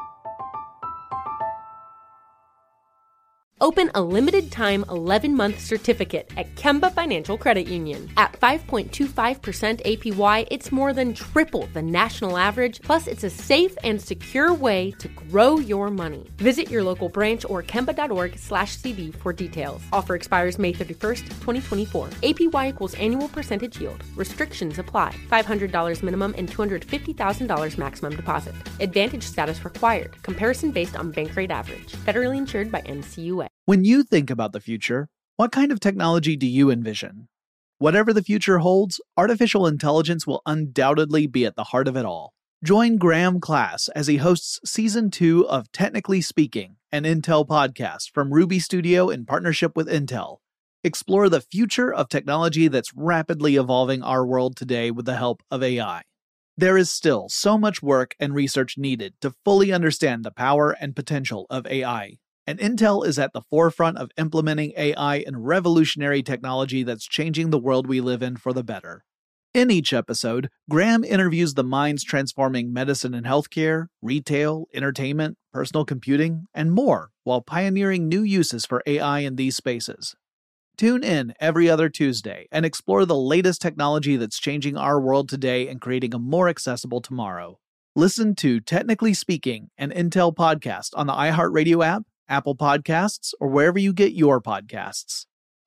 Open a limited-time 11-month certificate at Kemba Financial Credit Union. At 5.25% APY, it's more than triple the national average, plus it's a safe and secure way to grow your money. Visit your local branch or kemba.org/cb for details. Offer expires May 31st, 2024. APY equals annual percentage yield. Restrictions apply. $500 minimum and $250,000 maximum deposit. Advantage status required. Comparison based on bank rate average. Federally insured by NCUA. When you think about the future, what kind of technology do you envision? Whatever the future holds, artificial intelligence will undoubtedly be at the heart of it all. Join Graham Class as he hosts Season 2 of Technically Speaking, an Intel podcast from Ruby Studio in partnership with Intel. Explore the future of technology that's rapidly evolving our world today with the help of AI. There is still so much work and research needed to fully understand the power and potential of AI. And Intel is at the forefront of implementing AI in revolutionary technology that's changing the world we live in for the better. In each episode, Graham interviews the minds transforming medicine and healthcare, retail, entertainment, personal computing, and more, while pioneering new uses for AI in these spaces. Tune in every other Tuesday and explore the latest technology that's changing our world today and creating a more accessible tomorrow. Listen to Technically Speaking, an Intel podcast on the iHeartRadio app, Apple Podcasts, or wherever you get your podcasts.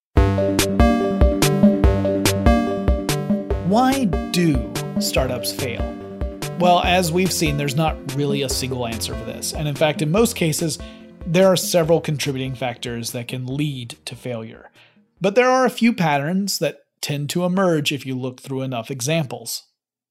Why do startups fail? Well, as we've seen, there's not really a single answer for this. And in fact, in most cases, there are several contributing factors that can lead to failure. But there are a few patterns that tend to emerge if you look through enough examples.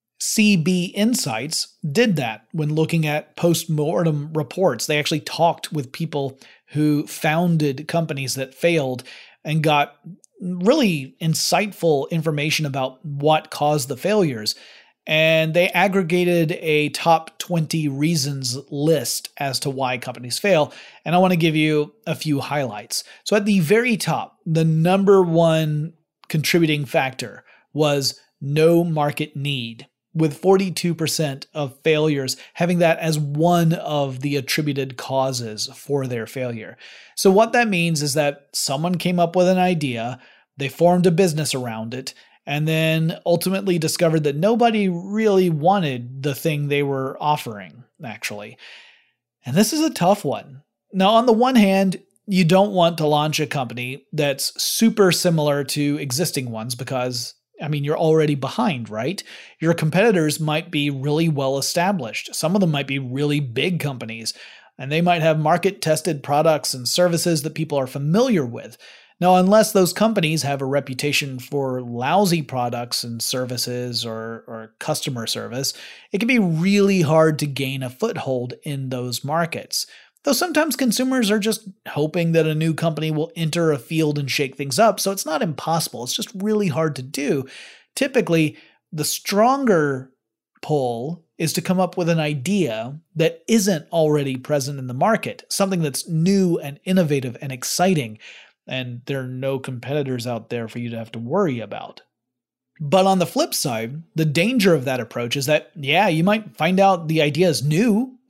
CB Insights did that when looking at post-mortem reports. They actually talked with people who founded companies that failed and got really insightful information about what caused the failures. And they aggregated a top 20 reasons list as to why companies fail. And I want to give you a few highlights. So at the very top, the number one contributing factor was no market need, with 42% of failures having that as one of the attributed causes for their failure. So what that means is that someone came up with an idea, they formed a business around it, and then ultimately discovered that nobody really wanted the thing they were offering, actually. And this is a tough one. Now, on the one hand, you don't want to launch a company that's super similar to existing ones because you're already behind, right? Your competitors might be really well established. Some of them might be really big companies, and they might have market-tested products and services that people are familiar with. Now, unless those companies have a reputation for lousy products and services or customer service, it can be really hard to gain a foothold in those markets. Though sometimes consumers are just hoping that a new company will enter a field and shake things up, so it's not impossible. It's just really hard to do. Typically, the stronger pull is to come up with an idea that isn't already present in the market, something that's new and innovative and exciting, and there are no competitors out there for you to have to worry about. But on the flip side, the danger of that approach is that, you might find out the idea is new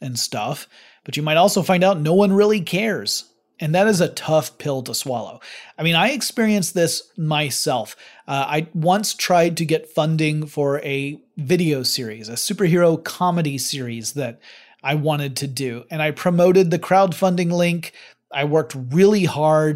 and stuff, but you might also find out no one really cares. And that is a tough pill to swallow. I mean, I experienced this myself. I once tried to get funding for a video series, a superhero comedy series that I wanted to do. And I promoted the crowdfunding link. I worked really hard.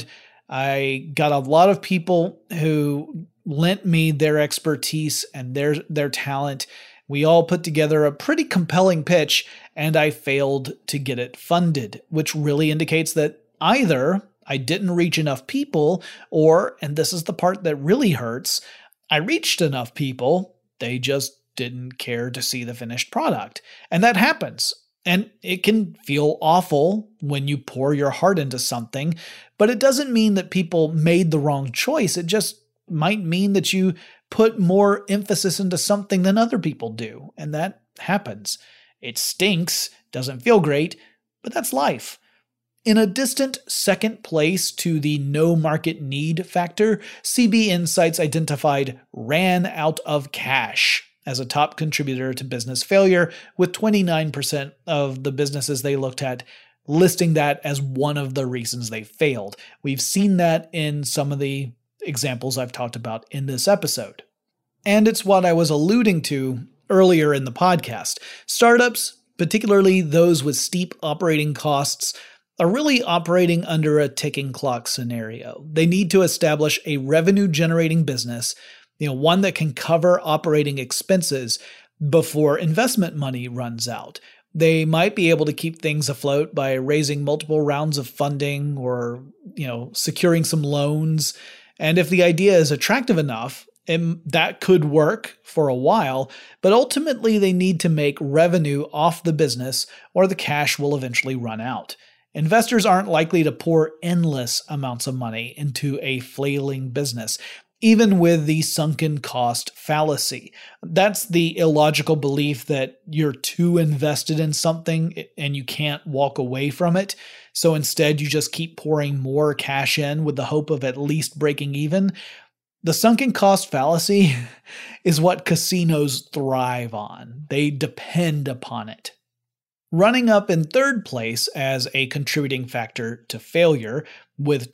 I got a lot of people who lent me their expertise and their talent. We all put together a pretty compelling pitch, and I failed to get it funded, which really indicates that either I didn't reach enough people, or, and this is the part that really hurts, I reached enough people, they just didn't care to see the finished product. And that happens. And it can feel awful when you pour your heart into something, but it doesn't mean that people made the wrong choice. It just might mean that you put more emphasis into something than other people do, and that happens. It stinks, doesn't feel great, but that's life. In a distant second place to the no market need factor, CB Insights identified ran out of cash as a top contributor to business failure, with 29% of the businesses they looked at listing that as one of the reasons they failed. We've seen that in some of the examples I've talked about in this episode. And it's what I was alluding to earlier in the podcast. Startups, particularly those with steep operating costs, are really operating under a ticking clock scenario. They need to establish a revenue-generating business, one that can cover operating expenses before investment money runs out. They might be able to keep things afloat by raising multiple rounds of funding or, securing some loans. And if the idea is attractive enough, that could work for a while, but ultimately they need to make revenue off the business or the cash will eventually run out. Investors aren't likely to pour endless amounts of money into a flailing business, even with the sunken cost fallacy. That's the illogical belief that you're too invested in something and you can't walk away from it. So instead, you just keep pouring more cash in with the hope of at least breaking even. The sunken cost fallacy is what casinos thrive on. They depend upon it. Running up in third place as a contributing factor to failure, with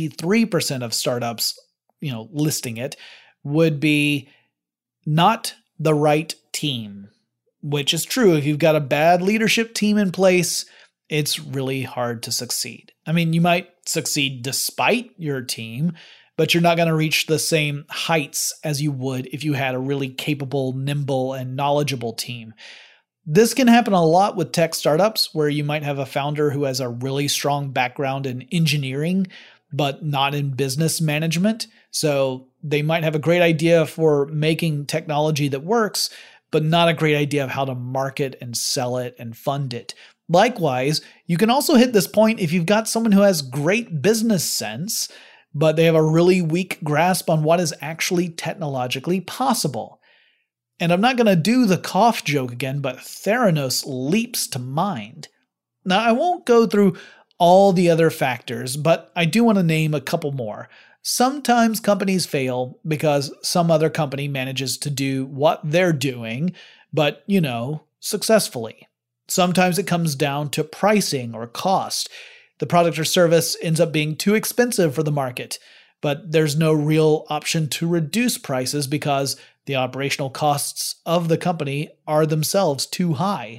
23% of startups, listing it, would be not the right team, which is true. If you've got a bad leadership team in place, it's really hard to succeed. I mean, you might succeed despite your team, but you're not going to reach the same heights as you would if you had a really capable, nimble, and knowledgeable team. This can happen a lot with tech startups, where you might have a founder who has a really strong background in engineering, but not in business management. So they might have a great idea for making technology that works, but not a great idea of how to market and sell it and fund it. Likewise, you can also hit this point if you've got someone who has great business sense, but they have a really weak grasp on what is actually technologically possible. And I'm not going to do the cough joke again, but Theranos leaps to mind. Now, I won't go through all the other factors, but I do want to name a couple more. Sometimes companies fail because some other company manages to do what they're doing, but, successfully. Sometimes it comes down to pricing or cost. The product or service ends up being too expensive for the market, but there's no real option to reduce prices because the operational costs of the company are themselves too high.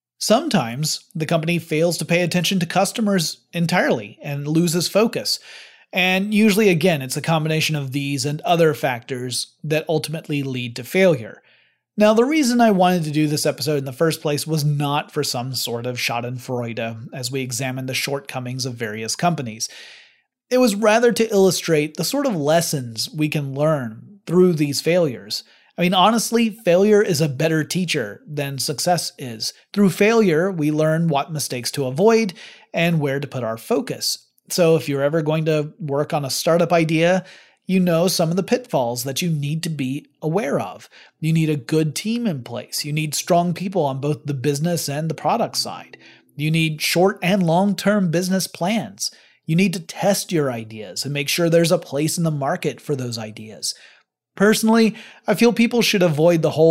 Sometimes the company fails to pay attention to customers entirely and loses focus. And usually, again, it's a combination of these and other factors that ultimately lead to failure. Now, the reason I wanted to do this episode in the first place was not for some sort of schadenfreude as we examine the shortcomings of various companies. It was rather to illustrate the sort of lessons we can learn through these failures. I mean, honestly, failure is a better teacher than success is. Through failure, we learn what mistakes to avoid and where to put our focus. So if you're ever going to work on a startup idea, you know some of the pitfalls that you need to be aware of. You need a good team in place. You need strong people on both the business and the product side. You need short and long-term business plans. You need to test your ideas and make sure there's a place in the market for those ideas. Personally, I feel people should avoid the whole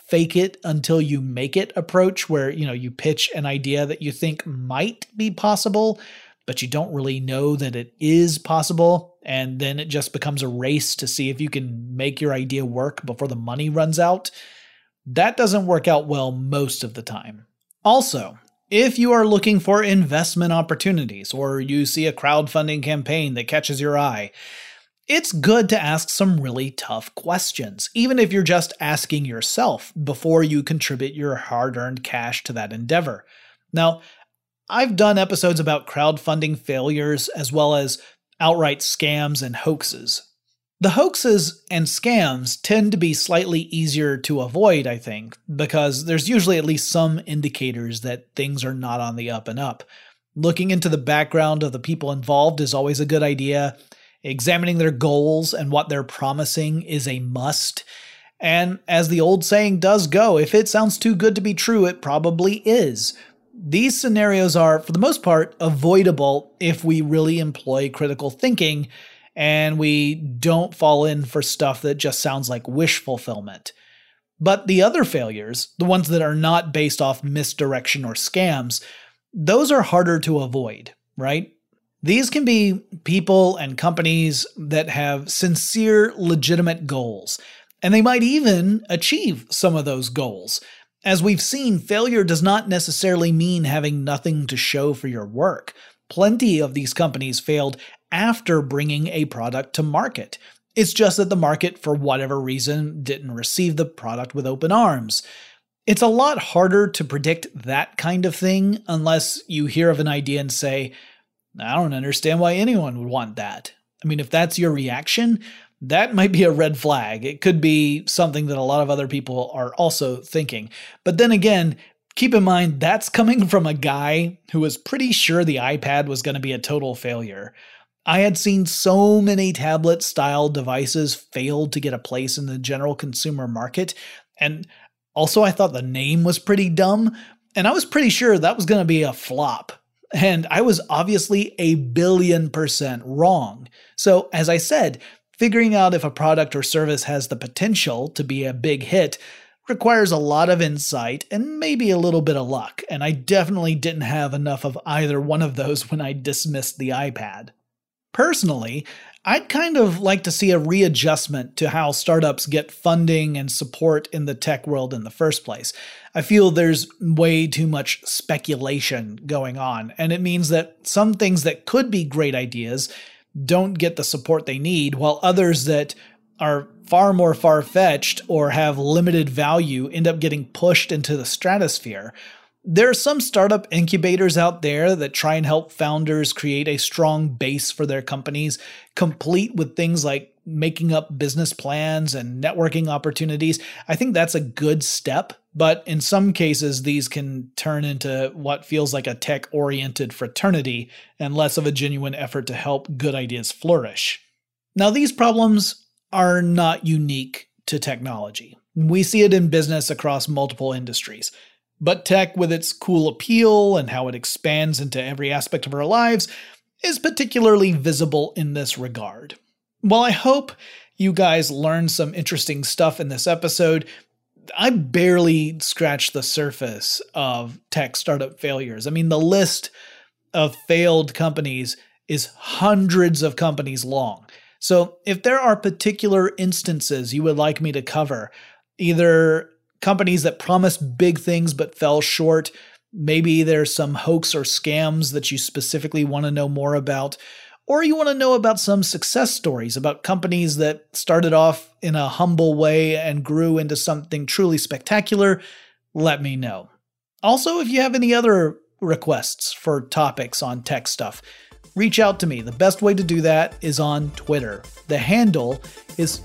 fake it until you make it approach where, you pitch an idea that you think might be possible, but you don't really know that it is possible. And then it just becomes a race to see if you can make your idea work before the money runs out. That doesn't work out well most of the time. Also, if you are looking for investment opportunities or you see a crowdfunding campaign that catches your eye, it's good to ask some really tough questions, even if you're just asking yourself before you contribute your hard-earned cash to that endeavor. Now, I've done episodes about crowdfunding failures as well as outright scams and hoaxes. The hoaxes and scams tend to be slightly easier to avoid, I think, because there's usually at least some indicators that things are not on the up and up. Looking into the background of the people involved is always a good idea. Examining their goals and what they're promising is a must. And as the old saying does go, if it sounds too good to be true, it probably is. These scenarios are, for the most part, avoidable if we really employ critical thinking and we don't fall in for stuff that just sounds like wish fulfillment. But the other failures, the ones that are not based off misdirection or scams, those are harder to avoid, right? These can be people and companies that have sincere, legitimate goals, and they might even achieve some of those goals. As we've seen, failure does not necessarily mean having nothing to show for your work. Plenty of these companies failed after bringing a product to market. It's just that the market, for whatever reason, didn't receive the product with open arms. It's a lot harder to predict that kind of thing unless you hear of an idea and say, I don't understand why anyone would want that. I mean, if that's your reaction, that might be a red flag. It could be something that a lot of other people are also thinking. But then again, keep in mind that's coming from a guy who was pretty sure the iPad was going to be a total failure. I had seen so many tablet-style devices fail to get a place in the general consumer market, and also I thought the name was pretty dumb, and I was pretty sure that was going to be a flop. And I was obviously 1,000,000,000% wrong. So, as I said, figuring out if a product or service has the potential to be a big hit requires a lot of insight and maybe a little bit of luck, and I definitely didn't have enough of either one of those when I dismissed the iPad. Personally, I'd kind of like to see a readjustment to how startups get funding and support in the tech world in the first place. I feel there's way too much speculation going on, and it means that some things that could be great ideas don't get the support they need, while others that are far more far-fetched or have limited value end up getting pushed into the stratosphere. There are some startup incubators out there that try and help founders create a strong base for their companies, complete with things like making up business plans and networking opportunities. I think that's a good step, but in some cases, these can turn into what feels like a tech-oriented fraternity and less of a genuine effort to help good ideas flourish. Now, these problems are not unique to technology. We see it in business across multiple industries. But tech, with its cool appeal and how it expands into every aspect of our lives, is particularly visible in this regard. While I hope you guys learned some interesting stuff in this episode, I barely scratched the surface of tech startup failures. I mean, the list of failed companies is hundreds of companies long. So if there are particular instances you would like me to cover, either companies that promised big things but fell short, maybe there's some hoax or scams that you specifically want to know more about, or you want to know about some success stories about companies that started off in a humble way and grew into something truly spectacular, let me know. Also, if you have any other requests for topics on tech stuff, reach out to me. The best way to do that is on Twitter. The handle is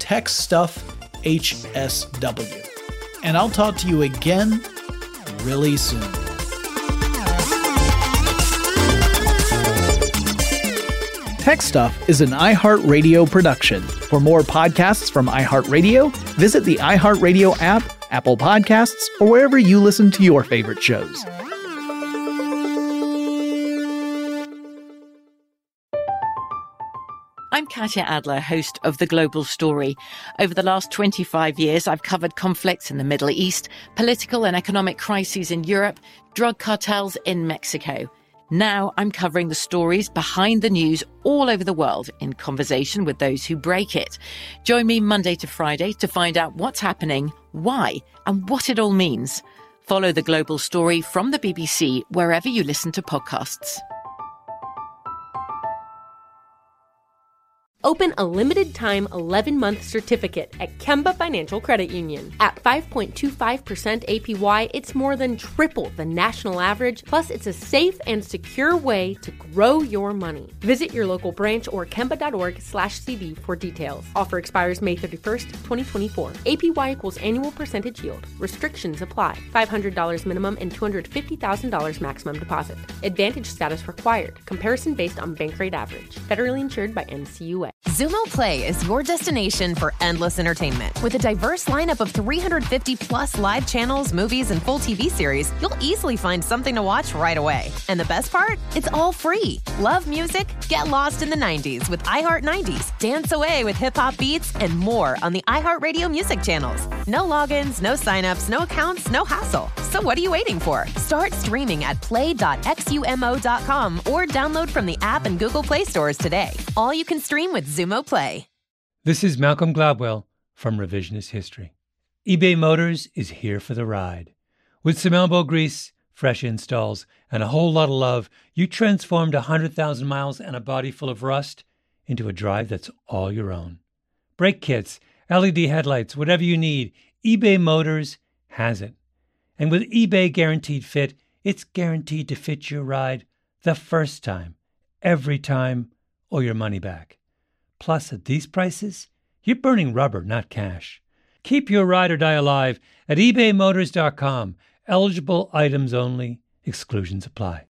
TechStuffHSW. And I'll talk to you again really soon. Tech Stuff is an iHeartRadio production. For more podcasts from iHeartRadio, visit the iHeartRadio app, Apple Podcasts, or wherever you listen to your favorite shows. I'm Katya Adler, host of The Global Story. Over the last 25 years, I've covered conflicts in the Middle East, political and economic crises in Europe, drug cartels in Mexico. Now I'm covering the stories behind the news all over the world in conversation with those who break it. Join me Monday to Friday to find out what's happening, why, and what it all means. Follow The Global Story from the BBC wherever you listen to podcasts. Open a limited-time 11-month certificate at Kemba Financial Credit Union. At 5.25% APY, it's more than triple the national average, plus it's a safe and secure way to grow your money. Visit your local branch or kemba.org/cd for details. Offer expires May 31st, 2024. APY equals annual percentage yield. Restrictions apply. $500 minimum and $250,000 maximum deposit. Advantage status required. Comparison based on bank rate average. Federally insured by NCUA. Xumo Play is your destination for endless entertainment. With a diverse lineup of 350 plus live channels, movies, and full TV series, you'll easily find something to watch right away. And the best part? It's all free. Love music? Get lost in the 90s with iHeart 90s. Dance away with hip-hop beats and more on the iHeartRadio music channels. No logins, no signups, no accounts, no hassle. So what are you waiting for? Start streaming at play.xumo.com or download from the app and Google Play stores today. All you can stream with Xumo Play. This is Malcolm Gladwell from Revisionist History. eBay Motors is here for the ride. With some elbow grease, fresh installs, and a whole lot of love, you transformed 100,000 miles and a body full of rust into a drive that's all your own. Brake kits, LED headlights, whatever you need, eBay Motors has it. And with eBay Guaranteed Fit, it's guaranteed to fit your ride the first time, every time, or your money back. Plus, at these prices, you're burning rubber, not cash. Keep your ride or die alive at ebaymotors.com. Eligible items only. Exclusions apply.